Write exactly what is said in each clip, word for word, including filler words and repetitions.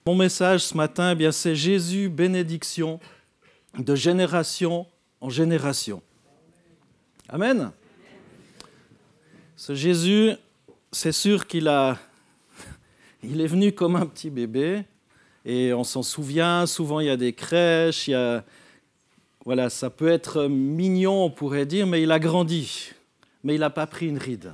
Mon message ce matin, eh bien, c'est Jésus, bénédiction, de génération en génération. Amen. Ce Jésus, c'est sûr qu'il a, il est venu comme un petit bébé, et on s'en souvient, souvent il y a des crèches, il y a, voilà, ça peut être mignon, on pourrait dire, mais il a grandi, mais il n'a pas pris une ride.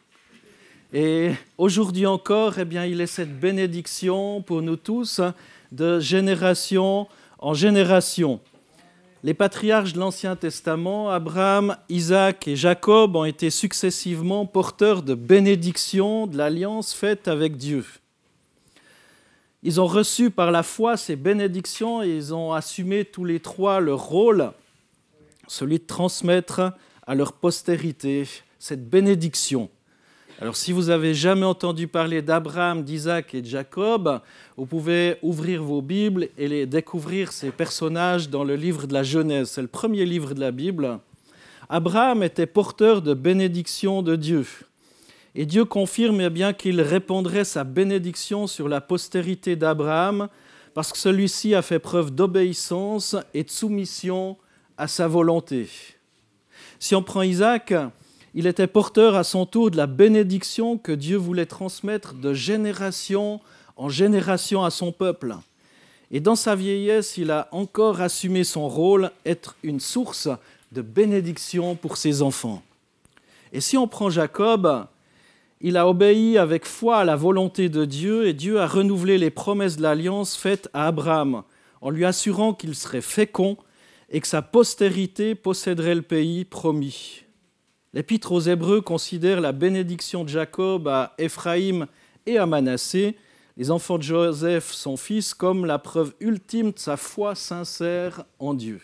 Et aujourd'hui encore, eh bien, il est cette bénédiction pour nous tous, de génération en génération. Les patriarches de l'Ancien Testament, Abraham, Isaac et Jacob, ont été successivement porteurs de bénédiction de l'alliance faite avec Dieu. Ils ont reçu par la foi ces bénédictions et ils ont assumé tous les trois leur rôle, celui de transmettre à leur postérité cette bénédiction. Alors, si vous n'avez jamais entendu parler d'Abraham, d'Isaac et de Jacob, vous pouvez ouvrir vos Bibles et les découvrir ces personnages dans le livre de la Genèse. C'est le premier livre de la Bible. Abraham était porteur de bénédiction de Dieu. Et Dieu confirme eh bien qu'il répandrait sa bénédiction sur la postérité d'Abraham parce que celui-ci a fait preuve d'obéissance et de soumission à sa volonté. Si on prend Isaac, il était porteur à son tour de la bénédiction que Dieu voulait transmettre de génération en génération à son peuple. Et dans sa vieillesse, il a encore assumé son rôle, être une source de bénédiction pour ses enfants. Et si on prend Jacob, il a obéi avec foi à la volonté de Dieu et Dieu a renouvelé les promesses de l'alliance faites à Abraham en lui assurant qu'il serait fécond et que sa postérité posséderait le pays promis. L'Épître aux Hébreux considère la bénédiction de Jacob à Éphraïm et à Manassé, les enfants de Joseph, son fils, comme la preuve ultime de sa foi sincère en Dieu.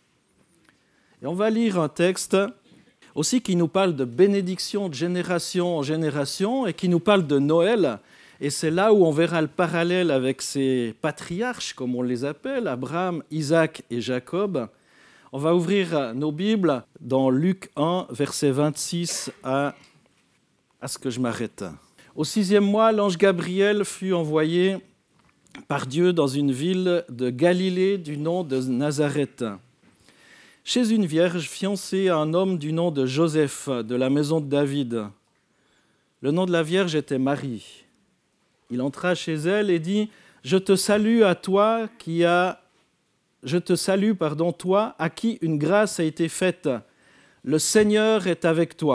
Et on va lire un texte aussi qui nous parle de bénédiction de génération en génération et qui nous parle de Noël. Et c'est là où on verra le parallèle avec ces patriarches, comme on les appelle, Abraham, Isaac et Jacob. On va ouvrir nos Bibles dans Luc un, verset vingt-six à, à ce que je m'arrête. Au sixième mois, l'ange Gabriel fut envoyé par Dieu dans une ville de Galilée du nom de Nazareth, chez une vierge fiancée à un homme du nom de Joseph, de la maison de David. Le nom de la vierge était Marie. Il entra chez elle et dit « Je te salue à toi qui as... Je te salue, pardon, toi, à qui une grâce a été faite. Le Seigneur est avec toi. »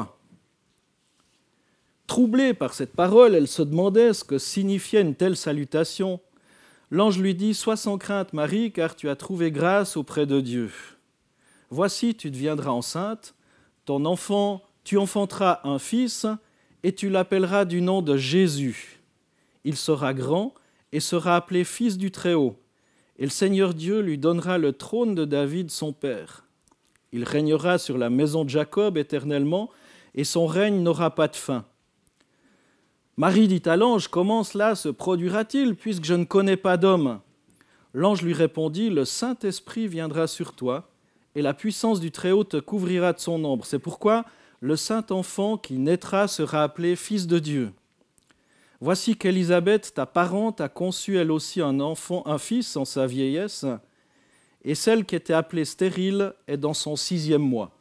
Troublée par cette parole, elle se demandait ce que signifiait une telle salutation. L'ange lui dit « Sois sans crainte, Marie, car tu as trouvé grâce auprès de Dieu. Voici, tu deviendras enceinte, ton enfant, tu enfanteras un fils, et tu l'appelleras du nom de Jésus. Il sera grand et sera appelé fils du Très-Haut. Et le Seigneur Dieu lui donnera le trône de David, son père. Il régnera sur la maison de Jacob éternellement, et son règne n'aura pas de fin. Marie dit à l'ange, comment cela se produira-t-il, puisque je ne connais pas d'homme ? L'ange lui répondit, le Saint-Esprit viendra sur toi, et la puissance du Très-Haut te couvrira de son ombre. C'est pourquoi le Saint-Enfant qui naîtra sera appelé Fils de Dieu. Voici qu'Élisabeth, ta parente, a conçu elle aussi un enfant, un fils en sa vieillesse, et celle qui était appelée stérile est dans son sixième mois.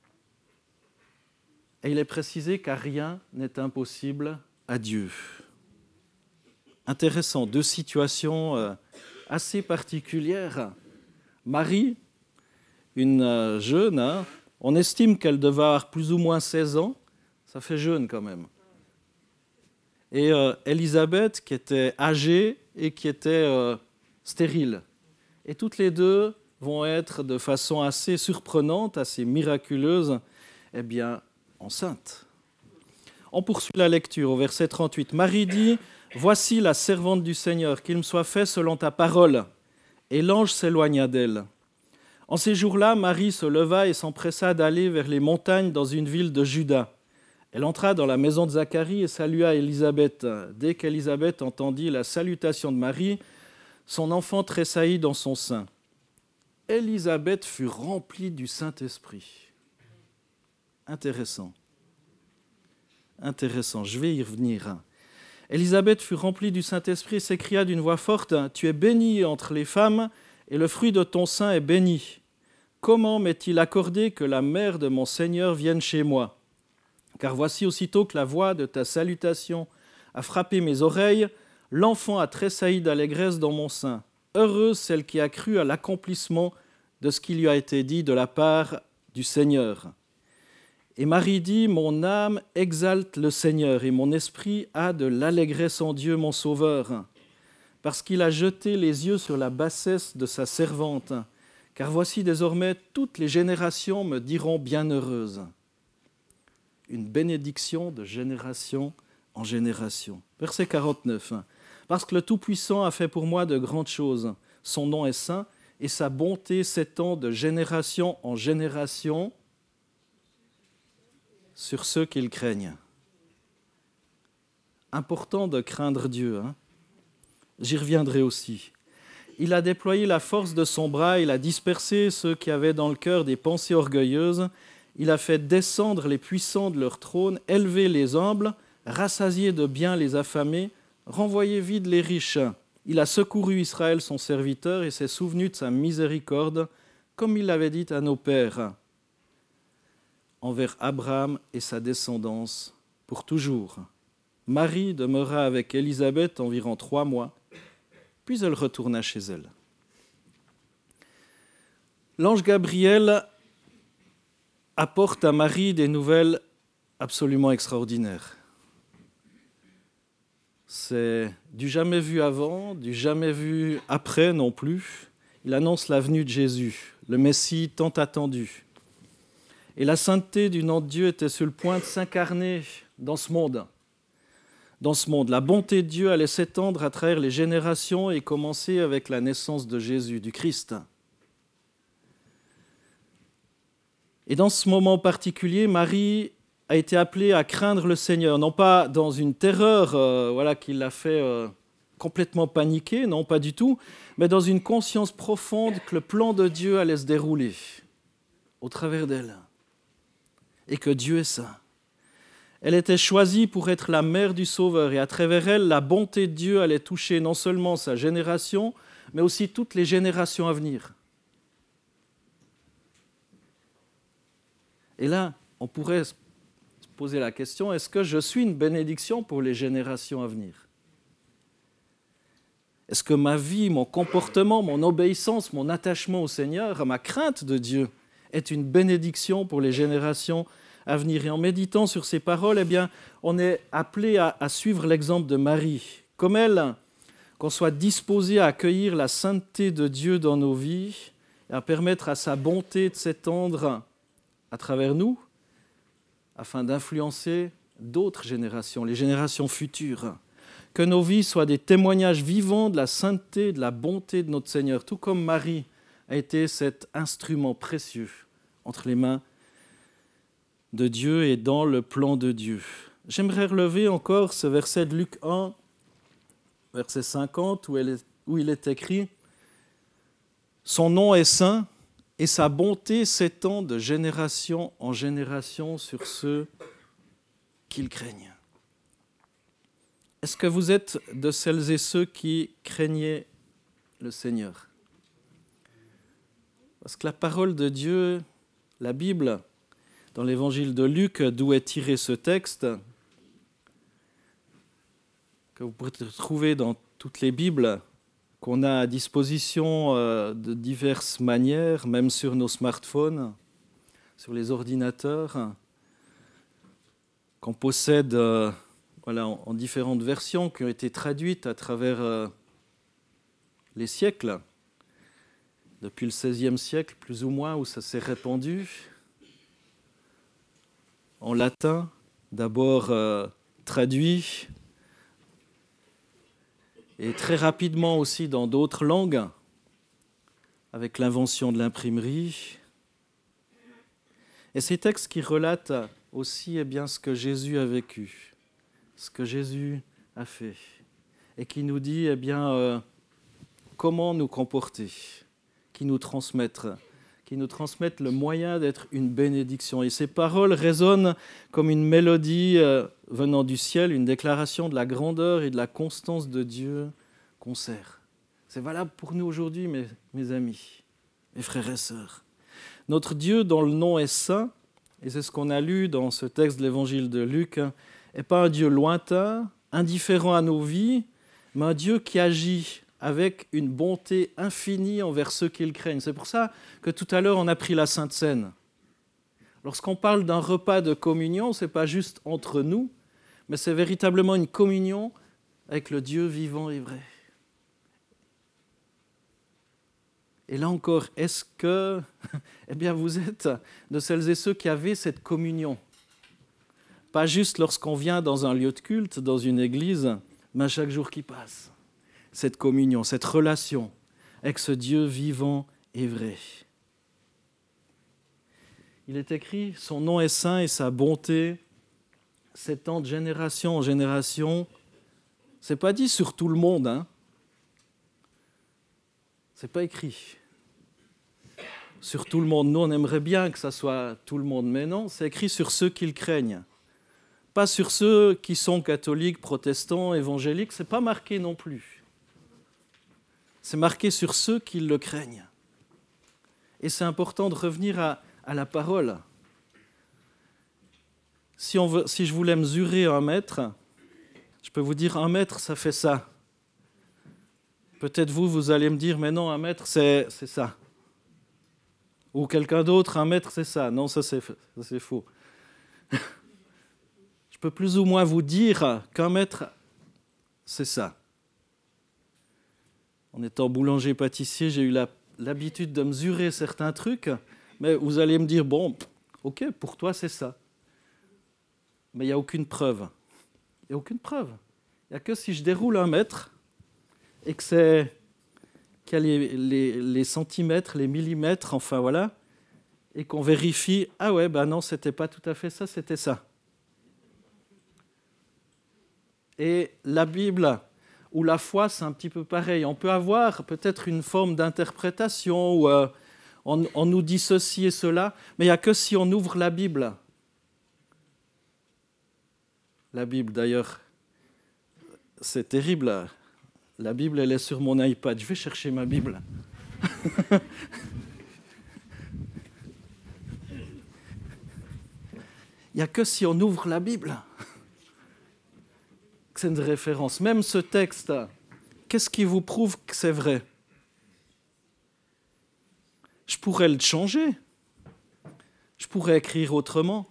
Et il est précisé qu'à rien n'est impossible à Dieu. Intéressant, deux situations assez particulières. Marie, une jeune, hein, on estime qu'elle devait avoir plus ou moins seize ans, ça fait jeune quand même. Et euh, Élisabeth, qui était âgée et qui était euh, stérile. Et toutes les deux vont être, de façon assez surprenante, assez miraculeuse, eh bien, enceintes. On poursuit la lecture au verset trente-huit. Marie dit, « Voici la servante du Seigneur, qu'il me soit fait selon ta parole. » Et l'ange s'éloigna d'elle. En ces jours-là, Marie se leva et s'empressa d'aller vers les montagnes dans une ville de Juda. Elle entra dans la maison de Zacharie et salua Élisabeth. Dès qu'Élisabeth entendit la salutation de Marie, son enfant tressaillit dans son sein. Élisabeth fut remplie du Saint-Esprit. Intéressant. Intéressant, je vais y revenir. Élisabeth fut remplie du Saint-Esprit et s'écria d'une voix forte, « Tu es bénie entre les femmes, et le fruit de ton sein est béni. Comment m'est-il accordé que la mère de mon Seigneur vienne chez moi ? Car voici aussitôt que la voix de ta salutation a frappé mes oreilles, l'enfant a tressailli d'allégresse dans mon sein. Heureuse celle qui a cru à l'accomplissement de ce qui lui a été dit de la part du Seigneur. » Et Marie dit, « Mon âme exalte le Seigneur, et mon esprit a de l'allégresse en Dieu, mon Sauveur, parce qu'il a jeté les yeux sur la bassesse de sa servante. Car voici désormais toutes les générations me diront bienheureuse. » Une bénédiction de génération en génération. Verset quarante-neuf. « Parce que le Tout-Puissant a fait pour moi de grandes choses. Son nom est saint, et sa bonté s'étend de génération en génération sur ceux qui le craignent. » Important de craindre Dieu. Hein ? J'y reviendrai aussi. Il a déployé la force de son bras, il a dispersé ceux qui avaient dans le cœur des pensées orgueilleuses, il a fait descendre les puissants de leur trône, élevé les humbles, rassasié de biens les affamés, renvoyé vides les riches. Il a secouru Israël, son serviteur, et s'est souvenu de sa miséricorde, comme il l'avait dit à nos pères, envers Abraham et sa descendance pour toujours. Marie demeura avec Élisabeth environ trois mois, puis elle retourna chez elle. L'ange Gabriel apporte à Marie des nouvelles absolument extraordinaires. C'est du jamais vu avant, du jamais vu après non plus. Il annonce la venue de Jésus, le Messie tant attendu. Et la sainteté du nom de Dieu était sur le point de s'incarner dans ce monde. Dans ce monde, la bonté de Dieu allait s'étendre à travers les générations et commencer avec la naissance de Jésus, du Christ. Et dans ce moment particulier, Marie a été appelée à craindre le Seigneur, non pas dans une terreur euh, voilà, qui l'a fait euh, complètement paniquer, non pas du tout, mais dans une conscience profonde que le plan de Dieu allait se dérouler au travers d'elle et que Dieu est saint. Elle était choisie pour être la mère du Sauveur et à travers elle, la bonté de Dieu allait toucher non seulement sa génération, mais aussi toutes les générations à venir. Et là, on pourrait se poser la question, est-ce que je suis une bénédiction pour les générations à venir ? Est-ce que ma vie, mon comportement, mon obéissance, mon attachement au Seigneur, ma crainte de Dieu est une bénédiction pour les générations à venir ? Et en méditant sur ces paroles, eh bien, on est appelé à, à suivre l'exemple de Marie. Comme elle, qu'on soit disposé à accueillir la sainteté de Dieu dans nos vies et à permettre à sa bonté de s'étendre à travers nous, afin d'influencer d'autres générations, les générations futures. Que nos vies soient des témoignages vivants de la sainteté, de la bonté de notre Seigneur, tout comme Marie a été cet instrument précieux entre les mains de Dieu et dans le plan de Dieu. J'aimerais relever encore ce verset de Luc un, verset cinquante, où, elle est, où il est écrit « Son nom est saint, et sa bonté s'étend de génération en génération sur ceux qui le craignent. » Est-ce que vous êtes de celles et ceux qui craignaient le Seigneur ? Parce que la parole de Dieu, la Bible, dans l'évangile de Luc, d'où est tiré ce texte, que vous pourrez trouver dans toutes les Bibles, qu'on a à disposition de diverses manières, même sur nos smartphones, sur les ordinateurs, qu'on possède euh, voilà, en, en différentes versions qui ont été traduites à travers euh, les siècles, depuis le seizième siècle, plus ou moins, où ça s'est répandu, en latin, d'abord euh, traduit, et très rapidement aussi dans d'autres langues, avec l'invention de l'imprimerie. Et ces textes qui relatent aussi eh bien, ce que Jésus a vécu, ce que Jésus a fait, et qui nous dit eh bien, euh, comment nous comporter, qui nous transmettre, qui nous transmettent le moyen d'être une bénédiction. Et ces paroles résonnent comme une mélodie euh, venant du ciel, une déclaration de la grandeur et de la constance de Dieu qu'on sert. C'est valable pour nous aujourd'hui, mes, mes amis, mes frères et sœurs. Notre Dieu, dont le nom est saint, et c'est ce qu'on a lu dans ce texte de l'évangile de Luc, n'est pas un Dieu lointain, indifférent à nos vies, mais un Dieu qui agit avec une bonté infinie envers ceux qui le craignent. C'est pour ça que tout à l'heure, on a pris la Sainte Seine. Lorsqu'on parle d'un repas de communion, ce n'est pas juste entre nous, mais c'est véritablement une communion avec le Dieu vivant et vrai. Et là encore, est-ce que eh bien, vous êtes de celles et ceux qui avaient cette communion ? Pas juste lorsqu'on vient dans un lieu de culte, dans une église, mais à chaque jour qui passe. Cette communion, cette relation avec ce Dieu vivant et vrai. Il est écrit, son nom est saint et sa bonté s'étend de génération en génération. Ce n'est pas dit sur tout le monde, hein. Ce n'est pas écrit. Sur tout le monde, nous on aimerait bien que ça soit tout le monde, mais non, c'est écrit sur ceux qui le craignent. Pas sur ceux qui sont catholiques, protestants, évangéliques, ce n'est pas marqué non plus. C'est marqué sur ceux qui le craignent. Et c'est important de revenir à, à la parole. Si, on veut, si je voulais mesurer un mètre, je peux vous dire un mètre, ça fait ça. Peut-être vous, vous allez me dire, mais non, un mètre, c'est, c'est ça. Ou quelqu'un d'autre, un mètre, c'est ça. Non, ça c'est, ça, c'est faux. Je peux plus ou moins vous dire qu'un mètre, c'est ça. En étant boulanger-pâtissier, j'ai eu la, l'habitude de mesurer certains trucs, mais vous allez me dire, bon, ok, pour toi, c'est ça. Mais il n'y a aucune preuve. Il n'y a aucune preuve. Il n'y a que si je déroule un mètre et que c'est, qu'il y a les, les, les centimètres, les millimètres, enfin voilà, et qu'on vérifie, ah ouais, ben non, c'était pas tout à fait ça, c'était ça. Et la Bible ou la foi, c'est un petit peu pareil. On peut avoir peut-être une forme d'interprétation où euh, on, on nous dit ceci et cela, mais il n'y a que si on ouvre la Bible. La Bible, d'ailleurs, c'est terrible. La Bible, elle est sur mon iPad. Je vais chercher ma Bible. Il n'y a que si on ouvre la Bible que c'est une référence. Même ce texte, qu'est-ce qui vous prouve que c'est vrai ? Je pourrais le changer. Je pourrais écrire autrement.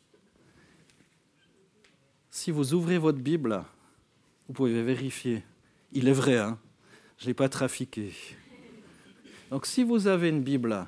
Si vous ouvrez votre Bible, vous pouvez vérifier. Il est vrai, hein ? Je ne l'ai pas trafiqué. Donc si vous avez une Bible,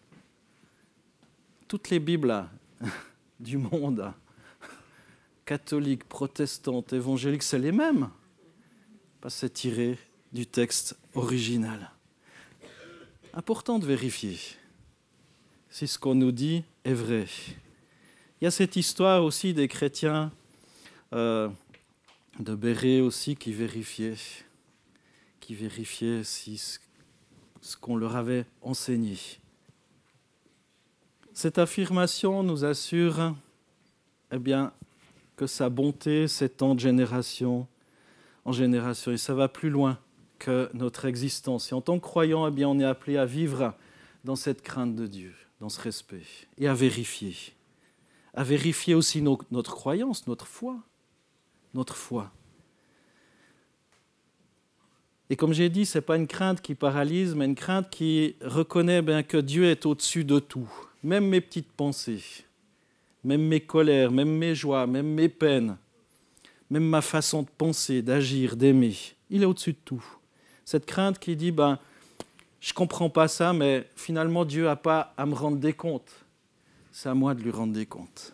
toutes les Bibles du monde, catholiques, protestantes, évangéliques, c'est les mêmes, parce que c'est tiré du texte original. Important de vérifier si ce qu'on nous dit est vrai. Il y a cette histoire aussi des chrétiens euh, de Béret aussi qui vérifiaient, qui vérifiaient si ce, ce qu'on leur avait enseigné. Cette affirmation nous assure eh bien, que sa bonté s'étend de génération en génération. Et ça va plus loin que notre existence. Et en tant que croyant, eh bien, on est appelé à vivre dans cette crainte de Dieu, dans ce respect, et à vérifier. À vérifier aussi nos, notre croyance, notre foi. Notre foi. Et comme j'ai dit, ce n'est pas une crainte qui paralyse, mais une crainte qui reconnaît bien que Dieu est au-dessus de tout. Même mes petites pensées, même mes colères, même mes joies, même mes peines, même ma façon de penser, d'agir, d'aimer. Il est au-dessus de tout. Cette crainte qui dit, ben, je ne comprends pas ça, mais finalement Dieu n'a pas à me rendre des comptes. C'est à moi de lui rendre des comptes.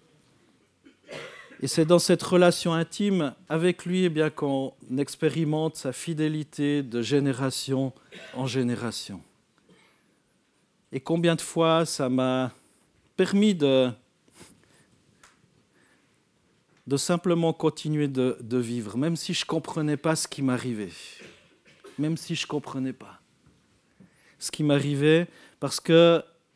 Et c'est dans cette relation intime avec lui eh bien, qu'on expérimente sa fidélité de génération en génération. Et combien de fois ça m'a permis de, de simplement continuer de, de vivre, même si je ne comprenais pas ce qui m'arrivait. Même si je ne comprenais pas ce qui m'arrivait, parce que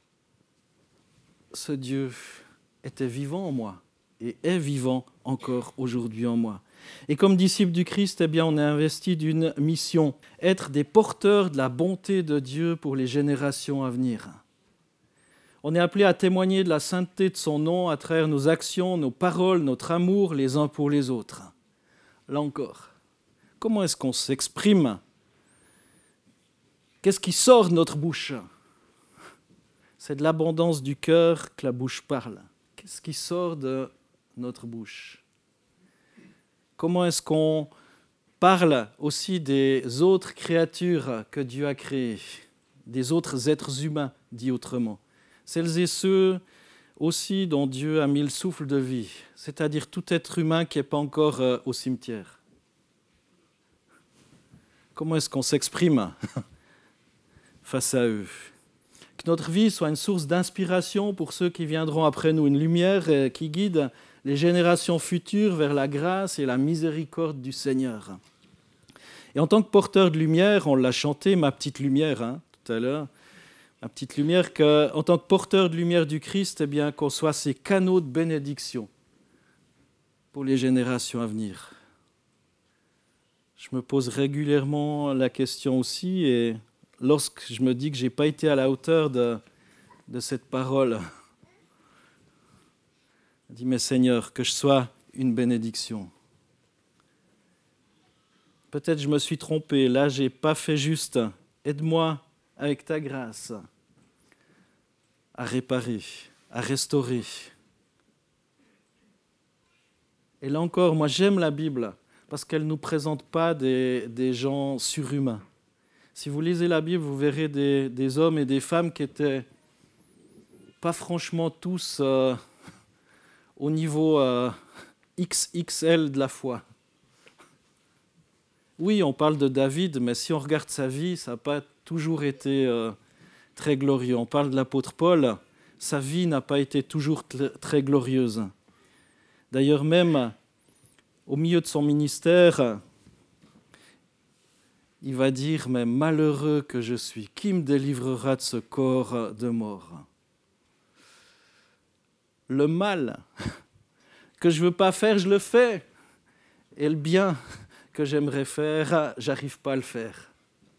ce Dieu était vivant en moi et est vivant encore aujourd'hui en moi. Et comme disciple du Christ, eh bien, on est investi d'une mission, être des porteurs de la bonté de Dieu pour les générations à venir. On est appelé à témoigner de la sainteté de son nom à travers nos actions, nos paroles, notre amour les uns pour les autres. Là encore, comment est-ce qu'on s'exprime ? Qu'est-ce qui sort de notre bouche ? C'est de l'abondance du cœur que la bouche parle. Qu'est-ce qui sort de notre bouche ? Comment est-ce qu'on parle aussi des autres créatures que Dieu a créées, des autres êtres humains, dit autrement ? Celles et ceux aussi dont Dieu a mis le souffle de vie, c'est-à-dire tout être humain qui n'est pas encore euh, au cimetière. Comment est-ce qu'on s'exprime face à eux ? Que notre vie soit une source d'inspiration pour ceux qui viendront après nous, une lumière euh, qui guide les générations futures vers la grâce et la miséricorde du Seigneur. Et en tant que porteur de lumière, on l'a chanté, ma petite lumière, hein, tout à l'heure, ma petite lumière, qu'en tant que porteur de lumière du Christ, eh bien, qu'on soit ces canaux de bénédiction pour les générations à venir. Je me pose régulièrement la question aussi, et lorsque je me dis que je n'ai pas été à la hauteur de, de cette parole, je dis, mais Seigneur, que je sois une bénédiction. Peut-être je me suis trompé, là je n'ai pas fait juste. Aide-moi avec ta grâce à réparer, à restaurer. Et là encore, moi j'aime la Bible parce qu'elle ne nous présente pas des, des gens surhumains. Si vous lisez la Bible, vous verrez des, des hommes et des femmes qui étaient pas franchement tous euh, au niveau euh, X X L de la foi. Oui, on parle de David, mais si on regarde sa vie, ça n'a pas toujours été euh, très glorieux. On parle de l'apôtre Paul, sa vie n'a pas été toujours t- très glorieuse. D'ailleurs, même au milieu de son ministère, il va dire, mais malheureux que je suis, qui me délivrera de ce corps de mort ? Le mal que je ne veux pas faire, je le fais. Et le bien que j'aimerais faire, j'arrive pas à le faire.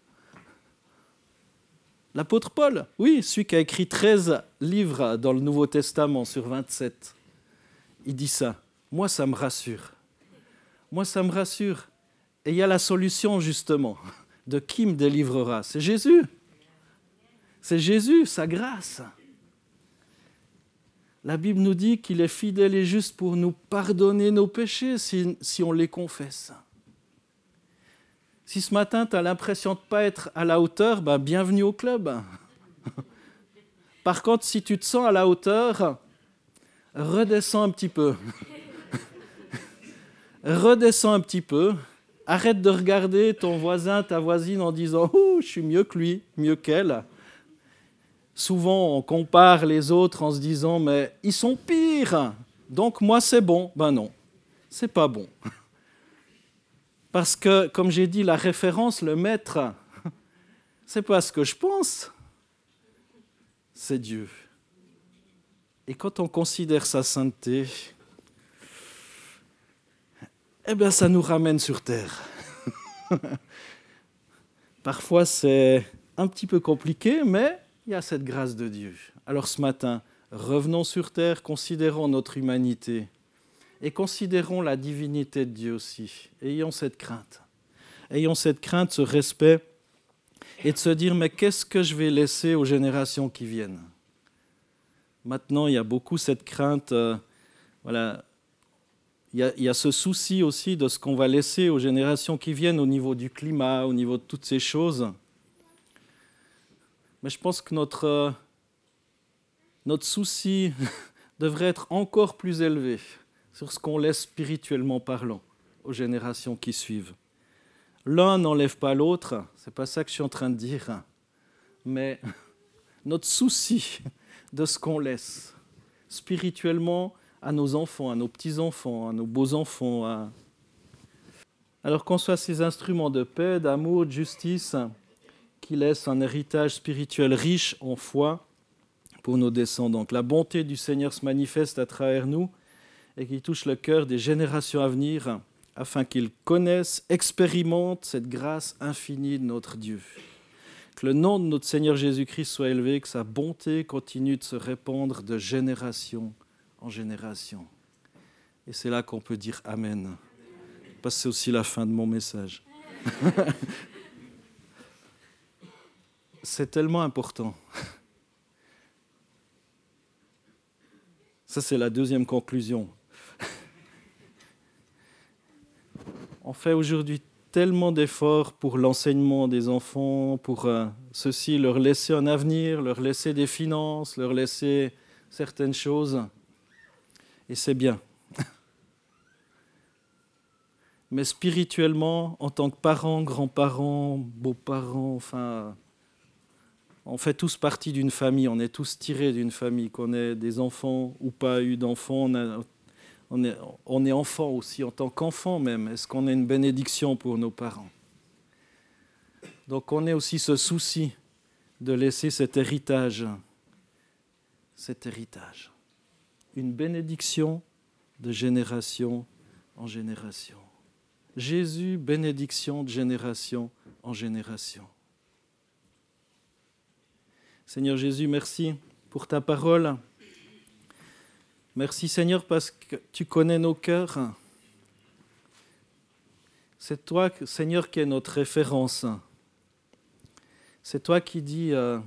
L'apôtre Paul, oui, celui qui a écrit treize livres dans le Nouveau Testament sur vingt-sept, il dit ça. Moi, ça me rassure. Moi, ça me rassure. Et il y a la solution, justement, de qui me délivrera. C'est Jésus. C'est Jésus, sa grâce. La Bible nous dit qu'il est fidèle et juste pour nous pardonner nos péchés si, si on les confesse. Si ce matin, tu as l'impression de ne pas être à la hauteur, ben bienvenue au club. Par contre, si tu te sens à la hauteur, redescends un petit peu. Redescends un petit peu. Arrête de regarder ton voisin, ta voisine en disant « Oh, je suis mieux que lui, mieux qu'elle ». Souvent, on compare les autres en se disant « Mais ils sont pires, donc moi c'est bon ». Ben non, c'est pas bon. Parce que, comme j'ai dit, la référence, le maître, c'est pas ce que je pense, c'est Dieu. Et quand on considère sa sainteté, eh bien, ça nous ramène sur terre. Parfois, c'est un petit peu compliqué, mais il y a cette grâce de Dieu. Alors ce matin, revenons sur terre, considérons notre humanité et considérons la divinité de Dieu aussi. Ayons cette crainte. Ayons cette crainte, ce respect, et de se dire, mais qu'est-ce que je vais laisser aux générations qui viennent ? Maintenant, il y a beaucoup cette crainte, euh, voilà, il y a, il y a ce souci aussi de ce qu'on va laisser aux générations qui viennent au niveau du climat, au niveau de toutes ces choses. Mais je pense que notre, euh, notre souci devrait être encore plus élevé sur ce qu'on laisse spirituellement parlant aux générations qui suivent. L'un n'enlève pas l'autre, c'est pas ça que je suis en train de dire, mais notre souci de ce qu'on laisse spirituellement à nos enfants, à nos petits-enfants, à nos beaux-enfants. À... Alors qu'on soit ces instruments de paix, d'amour, de justice, qui laissent un héritage spirituel riche en foi pour nos descendants. Que la bonté du Seigneur se manifeste à travers nous et qu'il touche le cœur des générations à venir afin qu'ils connaissent, expérimentent cette grâce infinie de notre Dieu. Que le nom de notre Seigneur Jésus-Christ soit élevé, que sa bonté continue de se répandre de génération en génération. Et c'est là qu'on peut dire Amen. Parce que c'est aussi la fin de mon message. C'est tellement important. Ça, c'est la deuxième conclusion. On fait aujourd'hui tellement d'efforts pour l'enseignement des enfants, pour euh, ceci, leur laisser un avenir, leur laisser des finances, leur laisser certaines choses. Et c'est bien. Mais spirituellement, en tant que parents, grands-parents, beaux-parents, enfin, on fait tous partie d'une famille, on est tous tirés d'une famille, qu'on ait des enfants ou pas eu d'enfants, on, a, on, est, on est enfant aussi, en tant qu'enfant même. Est-ce qu'on est une bénédiction pour nos parents? Donc on a aussi ce souci de laisser cet héritage, cet héritage, une bénédiction de génération en génération. Jésus, bénédiction de génération en génération. Seigneur Jésus, merci pour ta parole. Merci Seigneur parce que tu connais nos cœurs. C'est toi, Seigneur, qui es notre référence. C'est toi qui dis, euh,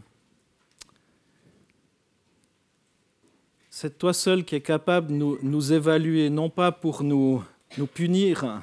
c'est toi seul qui es capable de nous, nous évaluer, non pas pour nous, nous punir,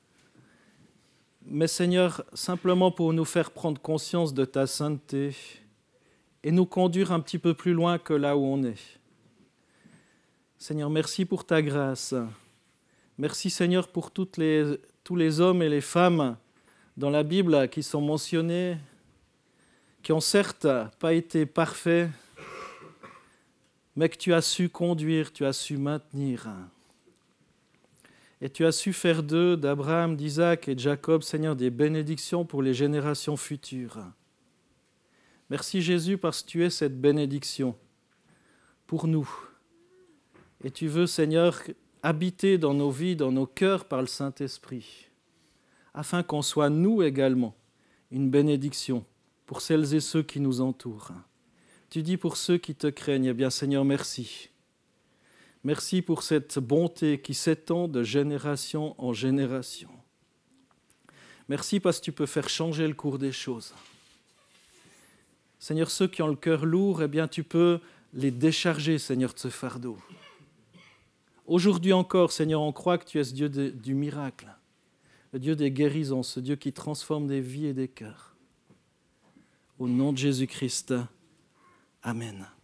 mais Seigneur, simplement pour nous faire prendre conscience de ta sainteté et nous conduire un petit peu plus loin que là où on est. Seigneur, merci pour ta grâce. Merci Seigneur pour toutes les, tous les hommes et les femmes dans la Bible qui sont mentionnés, qui ont certes pas été parfaits, mais que tu as su conduire, tu as su maintenir. Et tu as su faire d'eux, d'Abraham, d'Isaac et de Jacob, Seigneur, des bénédictions pour les générations futures. Merci Jésus parce que tu es cette bénédiction pour nous. Et tu veux, Seigneur, habiter dans nos vies, dans nos cœurs par le Saint-Esprit, afin qu'on soit nous également une bénédiction pour celles et ceux qui nous entourent. Tu dis pour ceux qui te craignent, eh bien Seigneur, merci. Merci pour cette bonté qui s'étend de génération en génération. Merci parce que tu peux faire changer le cours des choses. Seigneur, ceux qui ont le cœur lourd, eh bien tu peux les décharger, Seigneur, de ce fardeau. Aujourd'hui encore, Seigneur, on croit que tu es ce Dieu de, du miracle, le Dieu des guérisons, ce Dieu qui transforme des vies et des cœurs. Au nom de Jésus-Christ, Amen.